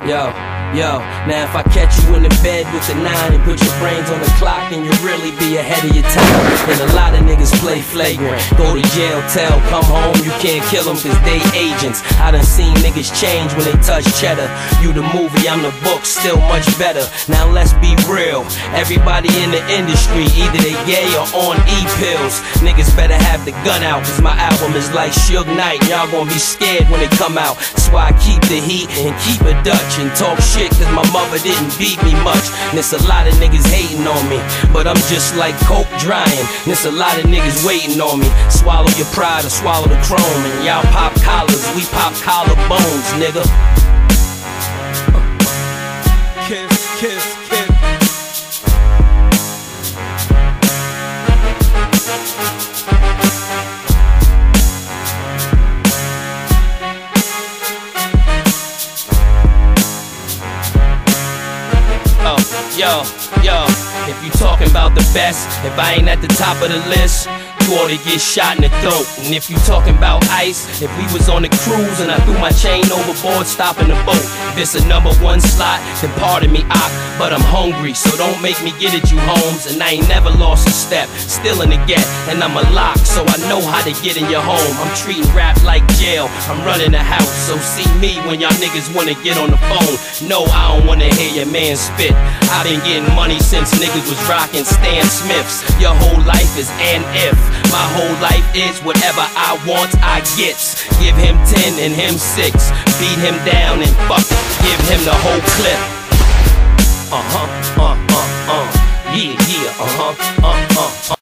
Yo, yo, now if I catch you in the bed with the 9 and put your brains on the clock, then you'll really be ahead of your time. And a lot of niggas play flagrant, go to jail, tell, come home, you can't kill them cause they agents. I done seen niggas change when they touch cheddar. You the movie, I'm the book, still much better. Now let's be real, everybody in the industry, either they gay or on E-pills. Niggas better have the gun out cause my album is like Suge Knight. Y'all gonna be scared when it come out. That's why I keep the heat and keep it Dutch and talk shit cause my mother didn't beat me much. And there's a lot of niggas hating on me, but I'm just like coke drying. And there's a lot of niggas waiting on me. Swallow your pride or swallow the chrome. And y'all pop collars, we pop collarbones, nigga. Kiss, kiss, kiss. Yo, if you talking about the best, if I ain't at the top of the list, you ought to get shot in the throat. And if you talking about ice, if we was on a cruise and I threw my chain overboard, stopping the boat. If it's a #1 slot, then pardon me, but I'm hungry, so don't make me get at you, Holmes. And I ain't never lost a step, still in the gap, and I'm a lock, so I know how to get in your home. I'm treating rap like jail, I'm running the house, so see me when y'all niggas wanna get on the phone. No, I don't wanna hear your man spit. I've been getting money since niggas was rocking Stan Smiths. Your whole life is an if. My whole life is whatever I want, I gets. Give him 10 and him 6. Beat him down and fuck it. Give him the whole clip. Yeah, yeah,